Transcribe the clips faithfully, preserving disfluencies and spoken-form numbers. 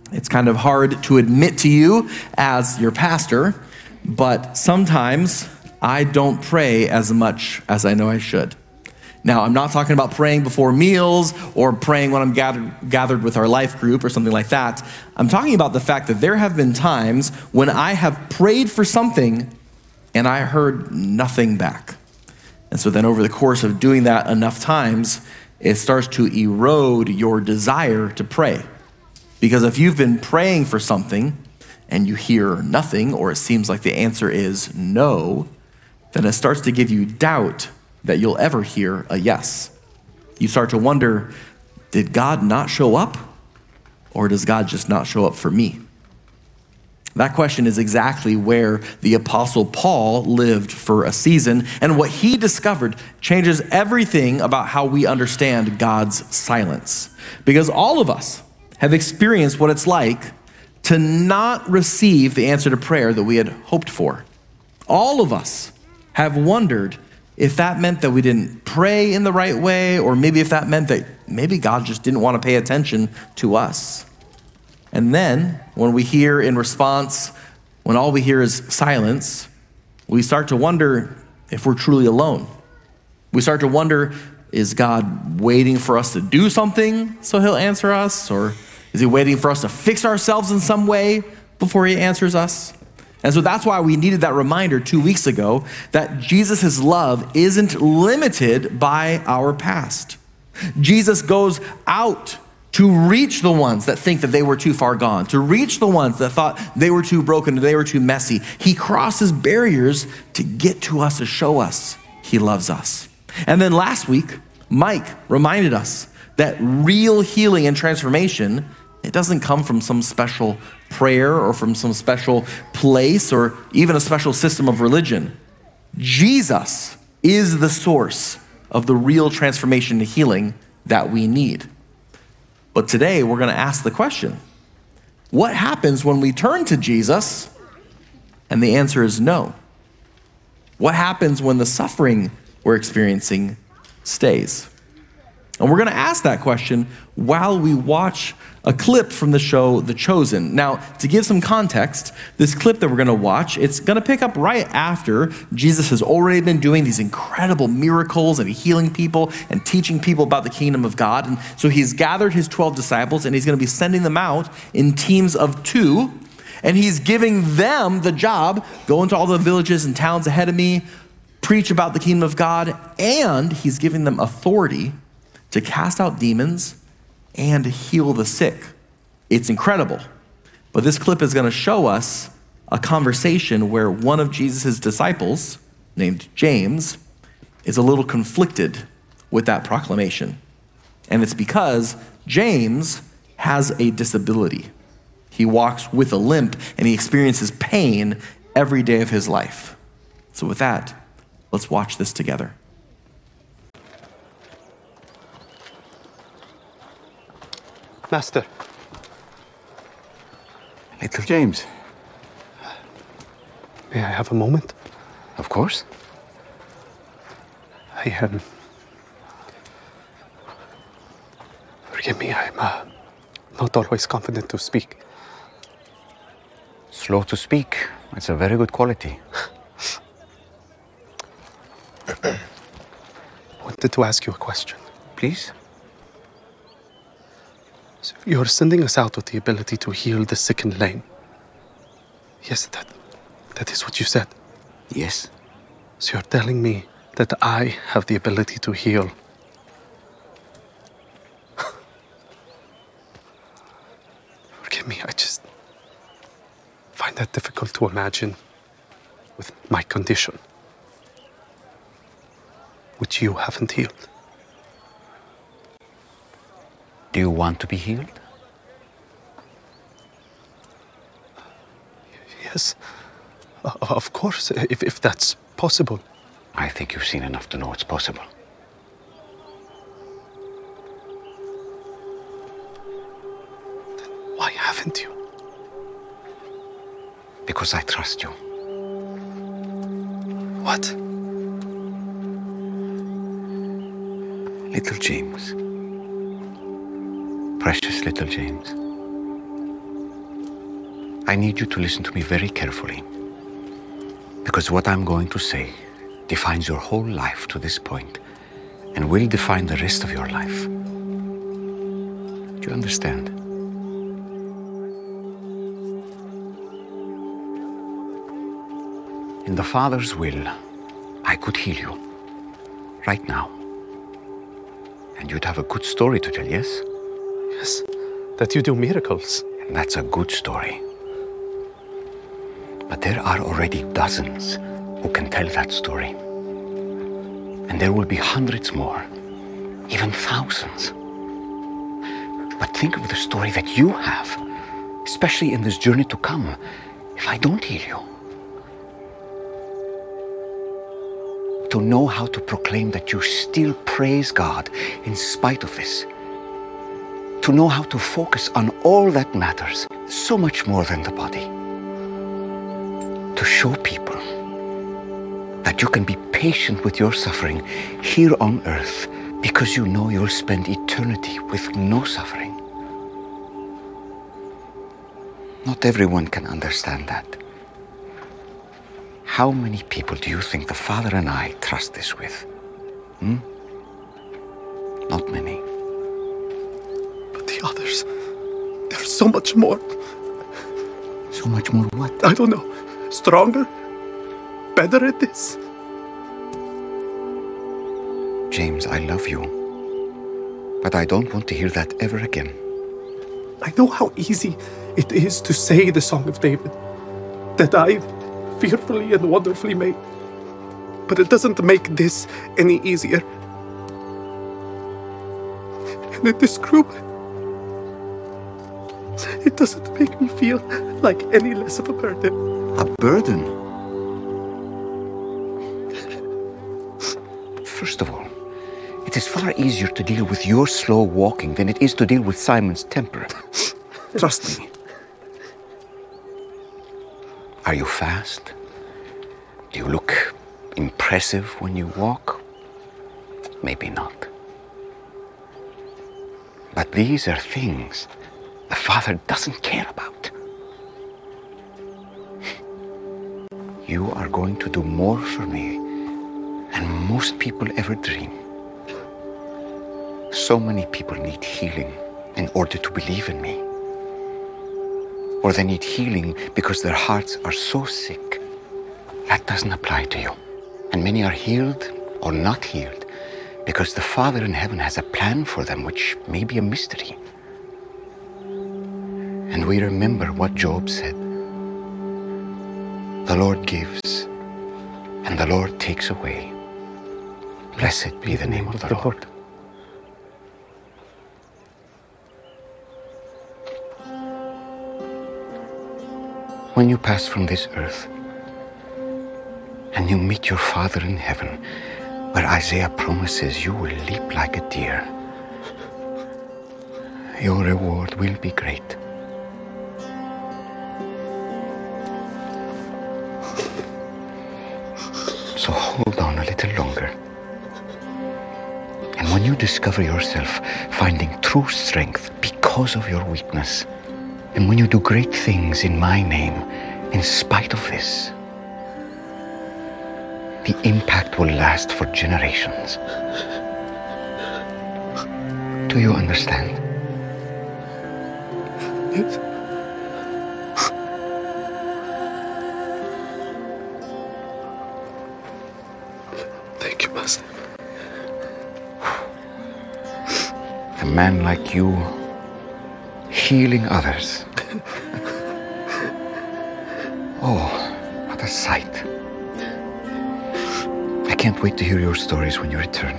It's kind of hard to admit to you as your pastor, but sometimes I don't pray as much as I know I should. Now, I'm not talking about praying before meals or praying when I'm gathered, gathered with our life group or something like that. I'm talking about the fact that there have been times when I have prayed for something and I heard nothing back. And so then over the course of doing that enough times, it starts to erode your desire to pray. Because if you've been praying for something and you hear nothing, or it seems like the answer is no, then it starts to give you doubt that you'll ever hear a yes. You start to wonder, did God not show up? Or does God just not show up for me? That question is exactly where the Apostle Paul lived for a season, and what he discovered changes everything about how we understand God's silence. Because all of us have experienced what it's like to not receive the answer to prayer that we had hoped for. All of us have wondered if that meant that we didn't pray in the right way, or maybe if that meant that maybe God just didn't want to pay attention to us. And then when we hear in response, when all we hear is silence, we start to wonder if we're truly alone. We start to wonder, is God waiting for us to do something so he'll answer us? Or is he waiting for us to fix ourselves in some way before he answers us? And so that's why we needed that reminder two weeks ago that Jesus' love isn't limited by our past. Jesus goes out to reach the ones that think that they were too far gone, to reach the ones that thought they were too broken, they were too messy. He crosses barriers to get to us, to show us he loves us. And then last week, Mike reminded us that real healing and transformation, it doesn't come from some special prayer or from some special place or even a special system of religion. Jesus is the source of the real transformation and healing that we need. But today we're going to ask the question, what happens when we turn to Jesus and the answer is no? What happens when the suffering we're experiencing stays? And we're going to ask that question while we watch a clip from the show The Chosen. Now, to give some context, this clip that we're going to watch, it's going to pick up right after Jesus has already been doing these incredible miracles and healing people and teaching people about the kingdom of God. And so he's gathered his twelve disciples and he's going to be sending them out in teams of two. And he's giving them the job, go into all the villages and towns ahead of me, preach about the kingdom of God, and he's giving them authority to cast out demons and to heal the sick. It's incredible. But this clip is going to show us a conversation where one of Jesus' disciples, named James, is a little conflicted with that proclamation. And it's because James has a disability. He walks with a limp and he experiences pain every day of his life. So with that, let's watch this together. Master. Little James. May I have a moment? Of course. I am... Um, forgive me, I'm uh, not always confident to speak. Slow to speak. It's a very good quality. I wanted to ask you a question. Please? So you're sending us out with the ability to heal the sick and lame. Yes, that, that is what you said. Yes. So you're telling me that I have the ability to heal. Forgive me, I just find that difficult to imagine with my condition, which you haven't healed. Do you want to be healed? Yes, uh, of course, if, if that's possible. I think you've seen enough to know it's possible. Then why haven't you? Because I trust you. What? Little James. Precious little James. I need you to listen to me very carefully. Because what I'm going to say defines your whole life to this point and will define the rest of your life. Do you understand? In the Father's will, I could heal you right now. And you'd have a good story to tell, yes? Yes, that you do miracles. And that's a good story. But there are already dozens who can tell that story. And there will be hundreds more, even thousands. But think of the story that you have, especially in this journey to come, if I don't heal you. To know how to proclaim that you still praise God in spite of this. To know how to focus on all that matters, so much more than the body. To show people that you can be patient with your suffering here on earth because you know you'll spend eternity with no suffering. Not everyone can understand that. How many people do you think the Father and I trust this with? Hmm? Not many. But the others, there's so much more. So much more what? I don't know. Stronger? Better at this? James, I love you. But I don't want to hear that ever again. I know how easy it is to say the Song of David. That I fearfully and wonderfully made. But it doesn't make this any easier. And in this group, it doesn't make me feel like any less of a burden. A burden? First of all, it is far easier to deal with your slow walking than it is to deal with Simon's temper. Trust me. Are you fast? Do you look impressive when you walk? Maybe not. But these are things the Father doesn't care about. You are going to do more for me than most people ever dream. So many people need healing in order to believe in me. Or they need healing because their hearts are so sick. That doesn't apply to you. And many are healed or not healed because the Father in heaven has a plan for them which may be a mystery. And we remember what Job said. The Lord gives and the Lord takes away. Blessed be the name of the Lord. When you pass from this earth and you meet your Father in heaven, where Isaiah promises you will leap like a deer, your reward will be great. So hold on a little longer. And when you discover yourself finding true strength because of your weakness, and when you do great things in my name, in spite of this, the impact will last for generations. Do you understand? Yes. Thank you, Master. A man like you healing others. Oh, what a sight. I can't wait to hear your stories when you return.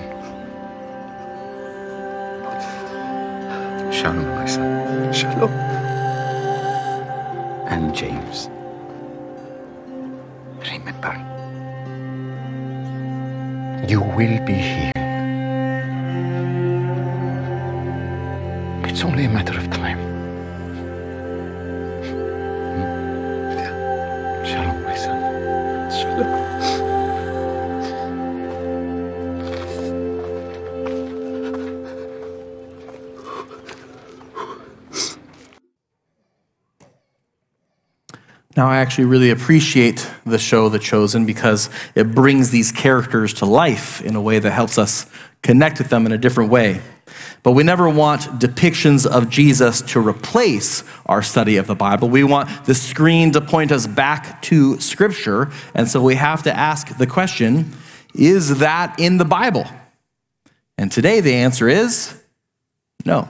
Shalom, my son. Shalom. And James. Remember, you will be healed. It's only a matter of time. Shalom, my son. Shalom. Now, I actually really appreciate the show The Chosen because it brings these characters to life in a way that helps us connect with them in a different way. But we never want depictions of Jesus to replace our study of the Bible. We want the screen to point us back to Scripture. And so we have to ask the question, is that in the Bible? And today the answer is no.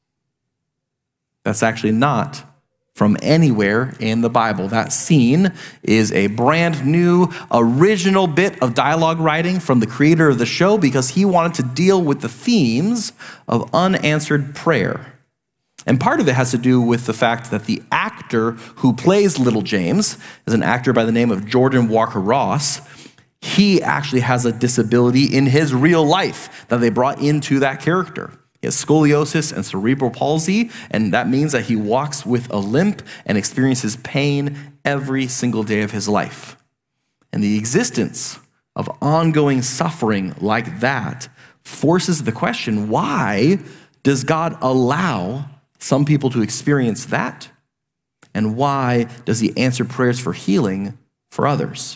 That's actually not from anywhere in the Bible. That scene is a brand new, original bit of dialogue writing from the creator of the show because he wanted to deal with the themes of unanswered prayer. And part of it has to do with the fact that the actor who plays Little James is an actor by the name of Jordan Walker Ross. He actually has a disability in his real life that they brought into that character. He has scoliosis and cerebral palsy, and that means that he walks with a limp and experiences pain every single day of his life. And the existence of ongoing suffering like that forces the question, why does God allow some people to experience that? And why does he answer prayers for healing for others?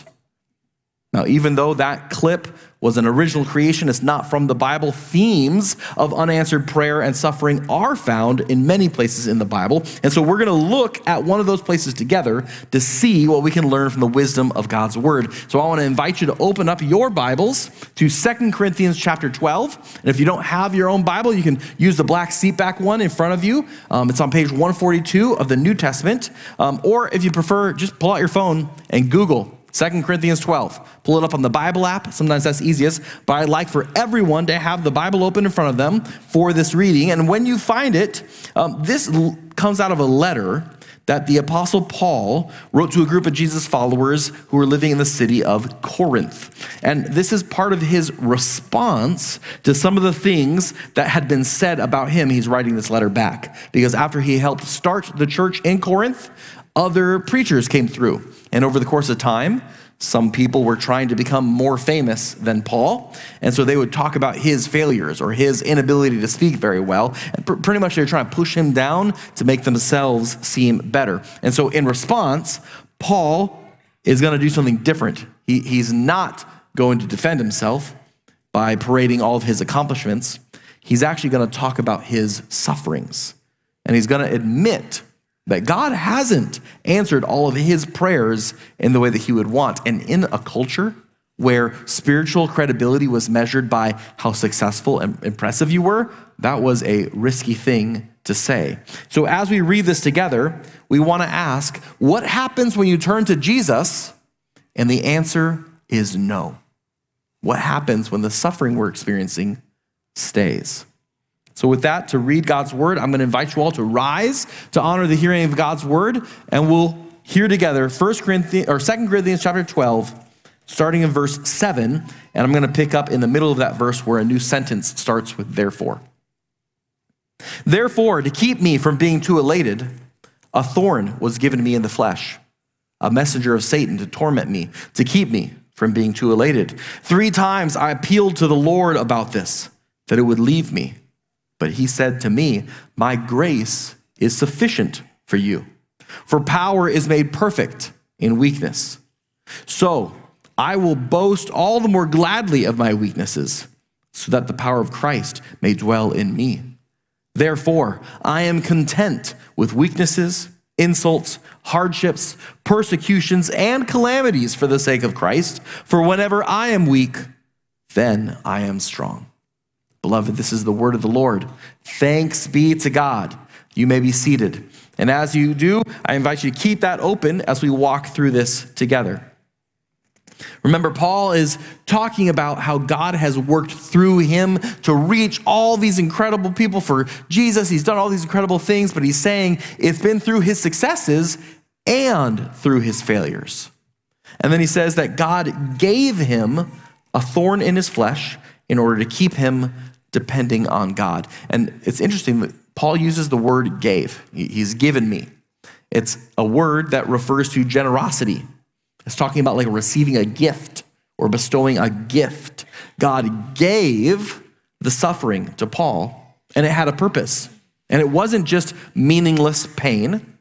Now, even though that clip was an original creation, it's not from the Bible, themes of unanswered prayer and suffering are found in many places in the Bible. And so we're going to look at one of those places together to see what we can learn from the wisdom of God's word. So I want to invite you to open up your Bibles to Second Corinthians chapter twelve. And if you don't have your own Bible, you can use the black seatback one in front of you. Um, it's on page one forty-two of the New Testament. Um, or if you prefer, just pull out your phone and Google Second Corinthians twelve. Pull it up on the Bible app. Sometimes that's easiest, but I'd like for everyone to have the Bible open in front of them for this reading. And when you find it, um, this l- comes out of a letter that the Apostle Paul wrote to a group of Jesus followers who were living in the city of Corinth. And this is part of his response to some of the things that had been said about him. He's writing this letter back because after he helped start the church in Corinth, other preachers came through. And over the course of time, some people were trying to become more famous than Paul. And so they would talk about his failures or his inability to speak very well. And pr- pretty much they were trying to push him down to make themselves seem better. And so in response, Paul is going to do something different. He, he's not going to defend himself by parading all of his accomplishments. He's actually going to talk about his sufferings. And he's going to admit that God hasn't answered all of his prayers in the way that he would want. And in a culture where spiritual credibility was measured by how successful and impressive you were, that was a risky thing to say. So as we read this together, we want to ask, what happens when you turn to Jesus? And the answer is no. What happens when the suffering we're experiencing stays? So with that, to read God's word, I'm going to invite you all to rise to honor the hearing of God's word, and we'll hear together First Corinthians or Second Corinthians chapter twelve, starting in verse seven, and I'm going to pick up in the middle of that verse where a new sentence starts with therefore. Therefore, to keep me from being too elated, a thorn was given me in the flesh, a messenger of Satan to torment me, to keep me from being too elated. Three times I appealed to the Lord about this, that it would leave me. But he said to me, my grace is sufficient for you, for power is made perfect in weakness. So I will boast all the more gladly of my weaknesses, so that the power of Christ may dwell in me. Therefore, I am content with weaknesses, insults, hardships, persecutions, and calamities for the sake of Christ. For whenever I am weak, then I am strong. Beloved, this is the word of the Lord. Thanks be to God. You may be seated. And as you do, I invite you to keep that open as we walk through this together. Remember, Paul is talking about how God has worked through him to reach all these incredible people for Jesus. He's done all these incredible things, but he's saying it's been through his successes and through his failures. And then he says that God gave him a thorn in his flesh in order to keep him depending on God. And it's interesting that Paul uses the word gave. He's given me. It's a word that refers to generosity. It's talking about like receiving a gift or bestowing a gift. God gave the suffering to Paul, and it had a purpose. And it wasn't just meaningless pain.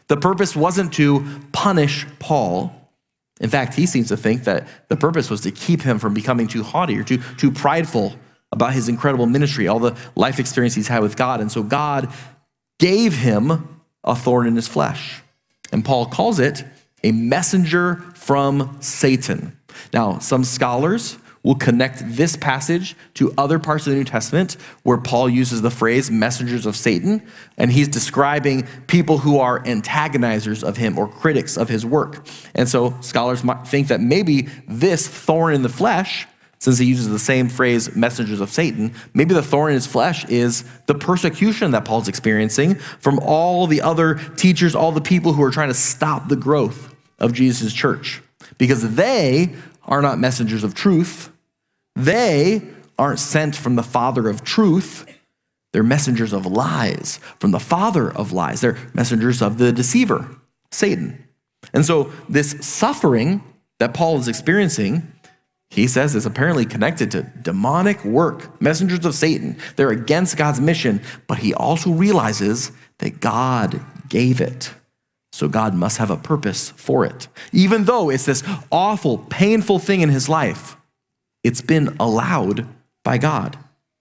The purpose wasn't to punish Paul. In fact, he seems to think that the purpose was to keep him from becoming too haughty or too, too prideful about his incredible ministry, all the life experience he's had with God. And so God gave him a thorn in his flesh. And Paul calls it a messenger from Satan. Now, some scholars will connect this passage to other parts of the New Testament where Paul uses the phrase messengers of Satan, and he's describing people who are antagonizers of him or critics of his work. And so scholars might think that maybe this thorn in the flesh, since he uses the same phrase, messengers of Satan, maybe the thorn in his flesh is the persecution that Paul's experiencing from all the other teachers, all the people who are trying to stop the growth of Jesus' church, because they are not messengers of truth. They aren't sent from the Father of truth. They're messengers of lies from the father of lies. They're messengers of the deceiver, Satan. And so this suffering that Paul is experiencing, he says, is apparently connected to demonic work, messengers of Satan. They're against God's mission, but he also realizes that God gave it. So God must have a purpose for it. Even though it's this awful, painful thing in his life, it's been allowed by God.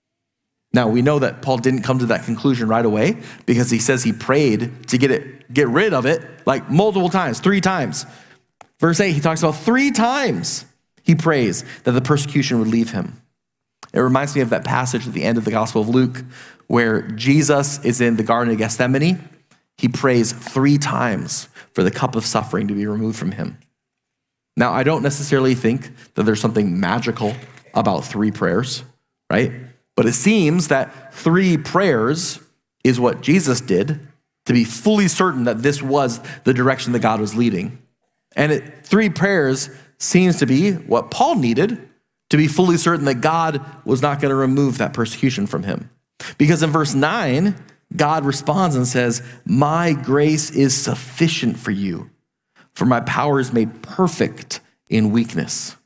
Now, we know that Paul didn't come to that conclusion right away because he says he prayed to get it, get rid of it like multiple times, three times. Verse eight, he talks about three times he prays that the persecution would leave him. It reminds me of that passage at the end of the Gospel of Luke where Jesus is in the Garden of Gethsemane. He prays three times for the cup of suffering to be removed from him. Now, I don't necessarily think that there's something magical about three prayers, right? But it seems that three prayers is what Jesus did to be fully certain that this was the direction that God was leading. And it, three prayers seems to be what Paul needed to be fully certain that God was not going to remove that persecution from him. Because in verse nine, God responds and says, "My grace is sufficient for you, for my power is made perfect in weakness."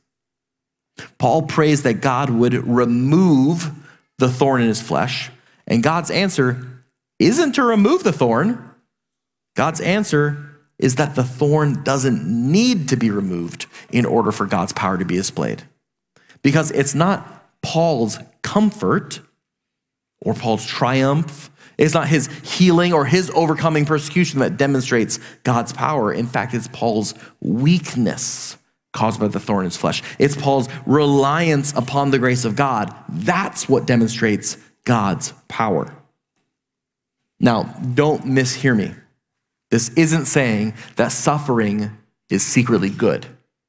Paul prays that God would remove the thorn in his flesh, and God's answer isn't to remove the thorn. God's answer is that the thorn doesn't need to be removed in order for God's power to be displayed. Because it's not Paul's comfort or Paul's triumph. It's not his healing or his overcoming persecution that demonstrates God's power. In fact, it's Paul's weakness caused by the thorn in his flesh. It's Paul's reliance upon the grace of God. That's what demonstrates God's power. Now, don't mishear me. This isn't saying that suffering is secretly good.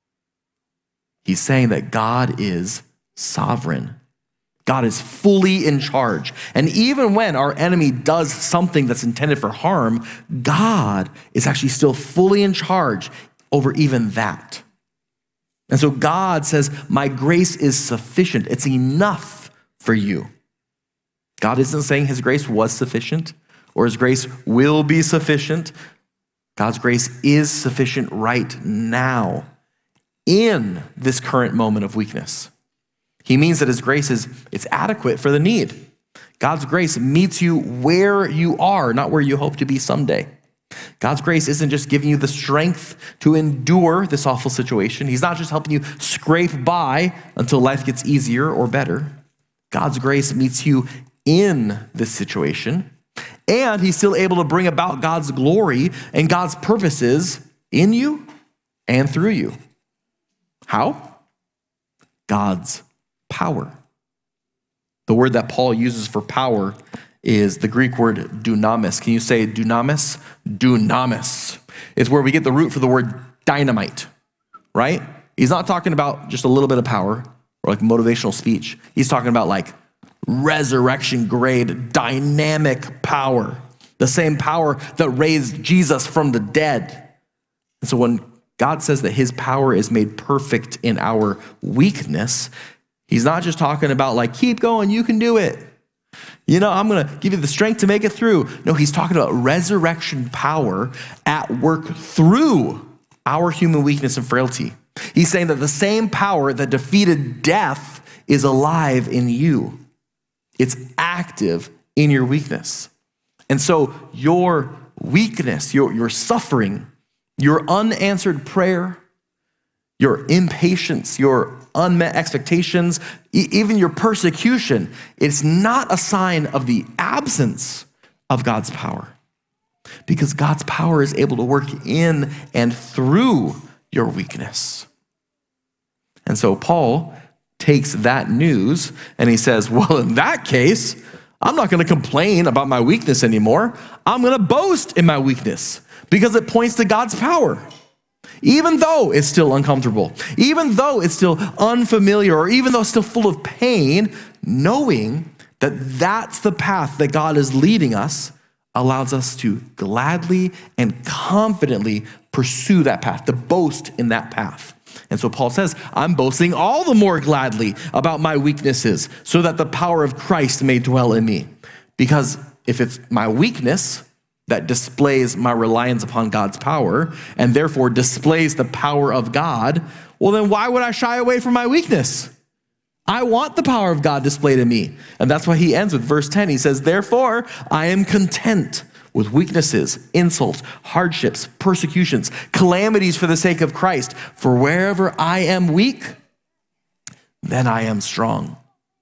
He's saying that God is sovereign. God is fully in charge. And even when our enemy does something that's intended for harm, God is actually still fully in charge over even that. And so God says, my grace is sufficient. It's enough for you. God isn't saying his grace was sufficient or his grace will be sufficient. God's grace is sufficient right now in this current moment of weakness. He means that his grace is it's adequate for the need. God's grace meets you where you are, not where you hope to be someday. God's grace isn't just giving you the strength to endure this awful situation. He's not just helping you scrape by until life gets easier or better. God's grace meets you in this situation, and he's still able to bring about God's glory and God's purposes in you and through you. How? God's power. The word that Paul uses for power is the Greek word dunamis. Can you say dunamis? Dunamis. It's where we get the root for the word dynamite, right? He's not talking about just a little bit of power or like motivational speech. He's talking about like resurrection grade dynamic power, the same power that raised Jesus from the dead. And so when God says that his power is made perfect in our weakness, he's not just talking about like, keep going, you can do it. You know, I'm going to give you the strength to make it through. No, he's talking about resurrection power at work through our human weakness and frailty. He's saying that the same power that defeated death is alive in you. It's active in your weakness. And so your weakness, your, your suffering, your unanswered prayer, your impatience, your unmet expectations, e- even your persecution, it's not a sign of the absence of God's power. Because God's power is able to work in and through your weakness. And so Paul takes that news and he says, well, in that case, I'm not going to complain about my weakness anymore. I'm going to boast in my weakness because it points to God's power. Even though it's still uncomfortable, even though it's still unfamiliar, or even though it's still full of pain, knowing that that's the path that God is leading us allows us to gladly and confidently pursue that path, to boast in that path. And so Paul says, I'm boasting all the more gladly about my weaknesses so that the power of Christ may dwell in me. Because if it's my weakness that displays my reliance upon God's power and therefore displays the power of God, well, then why would I shy away from my weakness? I want the power of God displayed in me. And that's why he ends with verse ten. He says, therefore, I am content with weaknesses, insults, hardships, persecutions, calamities for the sake of Christ. For wherever I am weak, then I am strong.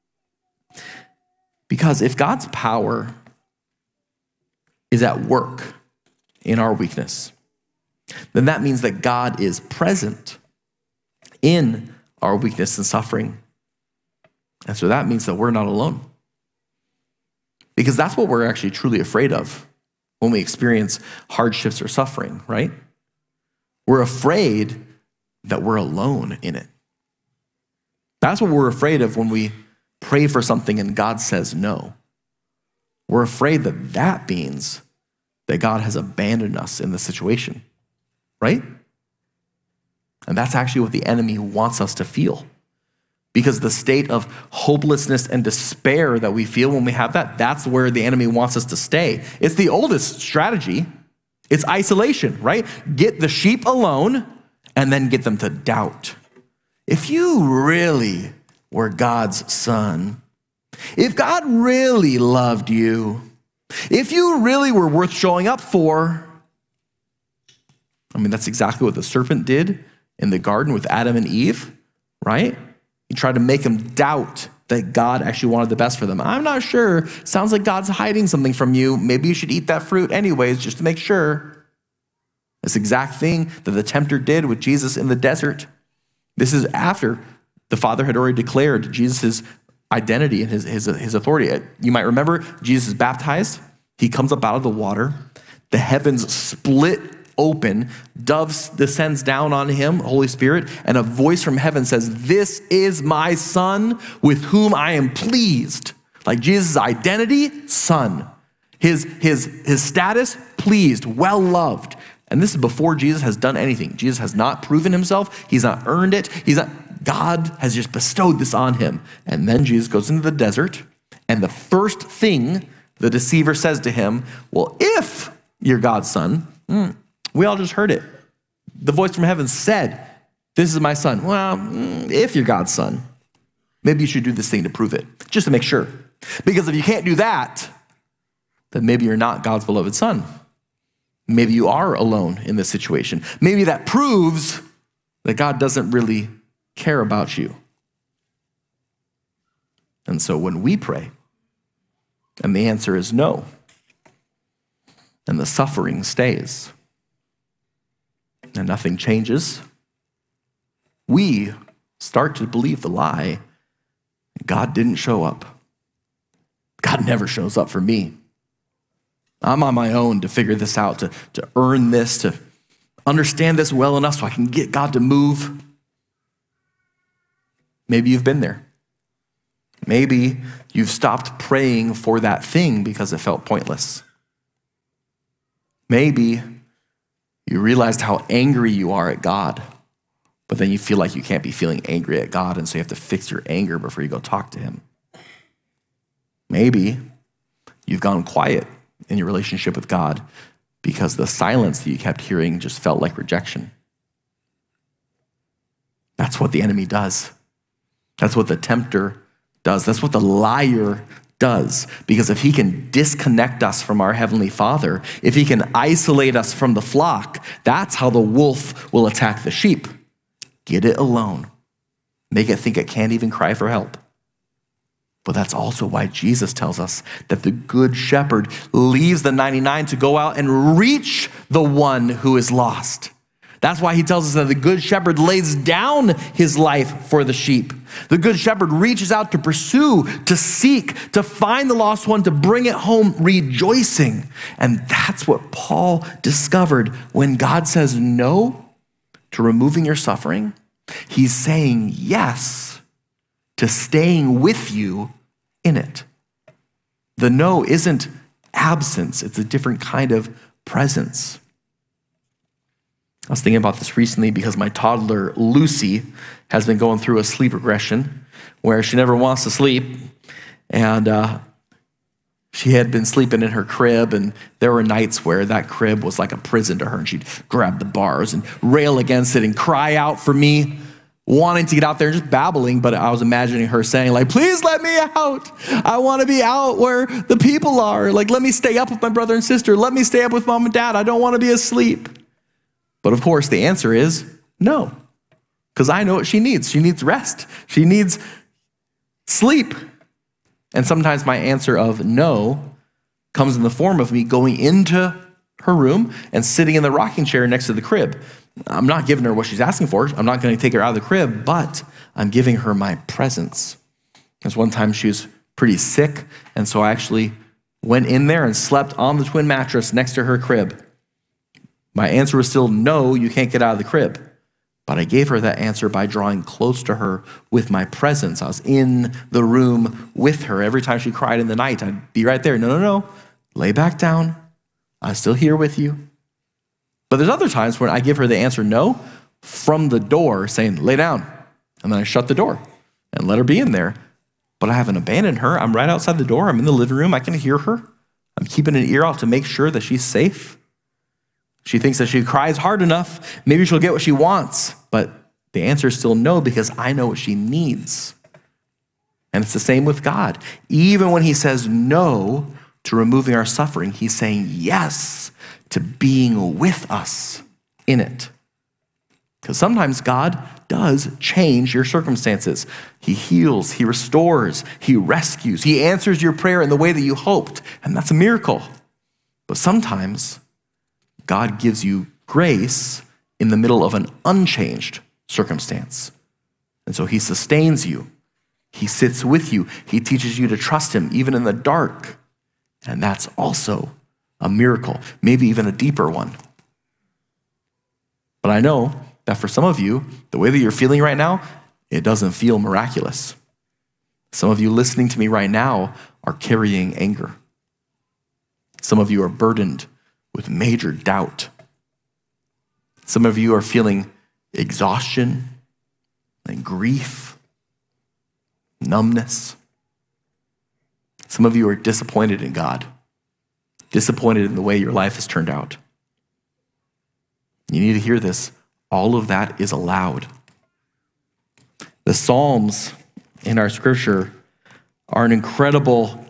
Because if God's power is at work in our weakness, then that means that God is present in our weakness and suffering. And so that means that we're not alone. Because that's what we're actually truly afraid of when we experience hardships or suffering, right? We're afraid that we're alone in it. That's what we're afraid of when we pray for something and God says no. We're afraid that that means that God has abandoned us in the situation, right? And that's actually what the enemy wants us to feel. Because the state of hopelessness and despair that we feel when we have that, that's where the enemy wants us to stay. It's the oldest strategy. It's isolation, right? Get the sheep alone and then get them to doubt. If you really were God's son, if God really loved you, if you really were worth showing up for, I mean, that's exactly what the serpent did in the garden with Adam and Eve, right? He tried to make them doubt that God actually wanted the best for them. I'm not sure. Sounds like God's hiding something from you. Maybe you should eat that fruit anyways, just to make sure. This exact thing that the tempter did with Jesus in the desert. This is after the Father had already declared Jesus' identity and his, his, his authority. You might remember Jesus is baptized. He comes up out of the water. The heavens split open, dove descends down on him, Holy Spirit, and a voice from heaven says, this is my son with whom I am pleased. Like Jesus' identity, son. His, his, his status, pleased, well loved. And this is before Jesus has done anything. Jesus has not proven himself. He's not earned it. He's not, God has just bestowed this on him. And then Jesus goes into the desert, and the first thing the deceiver says to him, well, if you're God's son, mm, we all just heard it. The voice from heaven said, this is my son. Well, if you're God's son, maybe you should do this thing to prove it, just to make sure. Because if you can't do that, then maybe you're not God's beloved son. Maybe you are alone in this situation. Maybe that proves that God doesn't really care about you. And so when we pray, and the answer is no, and the suffering stays, and nothing changes, we start to believe the lie. God didn't show up. God never shows up for me. I'm on my own to figure this out, to, to earn this, to understand this well enough so I can get God to move. Maybe you've been there. Maybe you've stopped praying for that thing because it felt pointless. Maybe you realized how angry you are at God, but then you feel like you can't be feeling angry at God, and so you have to fix your anger before you go talk to him. Maybe you've gone quiet in your relationship with God because the silence that you kept hearing just felt like rejection. That's what the enemy does. That's what the tempter does. That's what the liar does. Because if he can disconnect us from our Heavenly Father, if he can isolate us from the flock, that's how the wolf will attack the sheep. Get it alone. Make it think it can't even cry for help. But that's also why Jesus tells us that the good shepherd leaves the ninety-nine to go out and reach the one who is lost. That's why he tells us that the good shepherd lays down his life for the sheep. The good shepherd reaches out to pursue, to seek, to find the lost one, to bring it home rejoicing. And that's what Paul discovered when God says no to removing your suffering. He's saying yes to staying with you in it. The no isn't absence, it's a different kind of presence. I was thinking about this recently because my toddler, Lucy, has been going through a sleep regression where she never wants to sleep. And uh, she had been sleeping in her crib, and there were nights where that crib was like a prison to her, and she'd grab the bars and rail against it and cry out for me, wanting to get out there and just babbling. But I was imagining her saying, like, please let me out. I want to be out where the people are. Like, let me stay up with my brother and sister. Let me stay up with mom and dad. I don't want to be asleep. But of course, the answer is no, because I know what she needs. She needs rest. She needs sleep. And sometimes my answer of no comes in the form of me going into her room and sitting in the rocking chair next to the crib. I'm not giving her what she's asking for. I'm not going to take her out of the crib, but I'm giving her my presence. Because one time she was pretty sick, and so I actually went in there and slept on the twin mattress next to her crib. My answer was still no, you can't get out of the crib. But I gave her that answer by drawing close to her with my presence. I was in the room with her. Every time she cried in the night, I'd be right there. No, no, no, lay back down. I'm still here with you. But there's other times when I give her the answer no from the door, saying, lay down. And then I shut the door and let her be in there. But I haven't abandoned her. I'm right outside the door. I'm in the living room. I can hear her. I'm keeping an ear out to make sure that she's safe. She thinks that she cries hard enough, maybe she'll get what she wants. But the answer is still no, because I know what she needs. And it's the same with God. Even when he says no to removing our suffering, he's saying yes to being with us in it. Because sometimes God does change your circumstances. He heals, he restores, he rescues, he answers your prayer in the way that you hoped, and that's a miracle. But sometimes God gives you grace in the middle of an unchanged circumstance. And so he sustains you. He sits with you. He teaches you to trust him even in the dark. And that's also a miracle, maybe even a deeper one. But I know that for some of you, the way that you're feeling right now, it doesn't feel miraculous. Some of you listening to me right now are carrying anger. Some of you are burdened with major doubt. Some of you are feeling exhaustion and grief, numbness. Some of you are disappointed in God, disappointed in the way your life has turned out. You need to hear this. All of that is allowed. The Psalms in our scripture are an incredible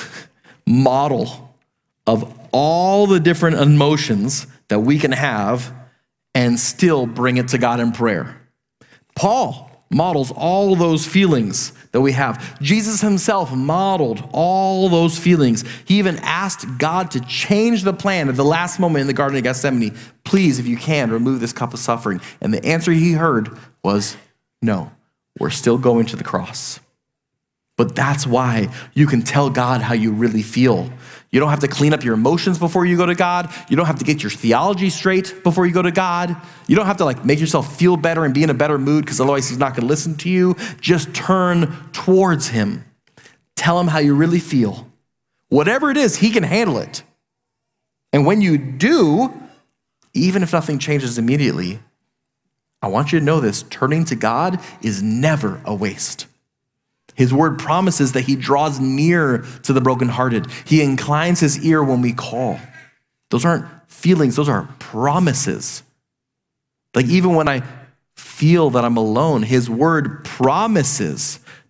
model of all the different emotions that we can have and still bring it to God in prayer. Paul models all those feelings that we have. Jesus himself modeled all those feelings. He even asked God to change the plan at the last moment in the Garden of Gethsemane. Please, if you can, remove this cup of suffering. And the answer he heard was, no, we're still going to the cross. But that's why you can tell God how you really feel. You don't have to clean up your emotions before you go to God. You don't have to get your theology straight before you go to God. You don't have to like make yourself feel better and be in a better mood because otherwise he's not going to listen to you. Just turn towards him. Tell him how you really feel. Whatever it is, he can handle it. And when you do, even if nothing changes immediately, I want you to know this, turning to God is never a waste. His word promises that he draws near to the brokenhearted. He inclines his ear when we call. Those aren't feelings, those are promises. Like even when I feel that I'm alone, his word promises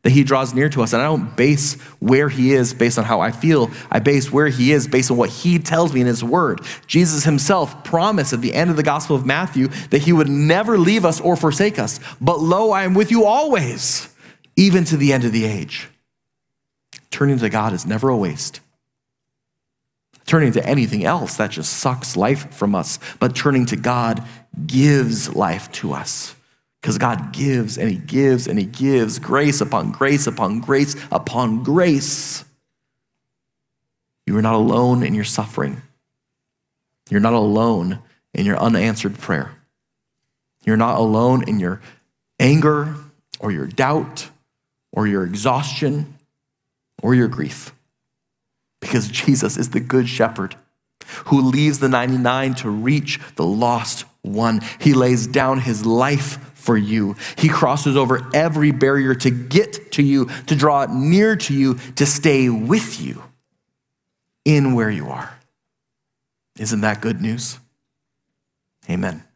that he draws near to us. And I don't base where he is based on how I feel. I base where he is based on what he tells me in his word. Jesus himself promised at the end of the Gospel of Matthew that he would never leave us or forsake us. But lo, I am with you always, even to the end of the age. Turning to God is never a waste. Turning to anything else, that just sucks life from us. But turning to God gives life to us. Because God gives and he gives and he gives grace upon grace upon grace upon grace. You are not alone in your suffering. You're not alone in your unanswered prayer. You're not alone in your anger or your doubt or your exhaustion or your grief. Because Jesus is the good shepherd who leaves the ninety-nine to reach the lost one. He lays down his life for you. He crosses over every barrier to get to you, to draw it near to you, to stay with you in where you are. Isn't that good news? Amen.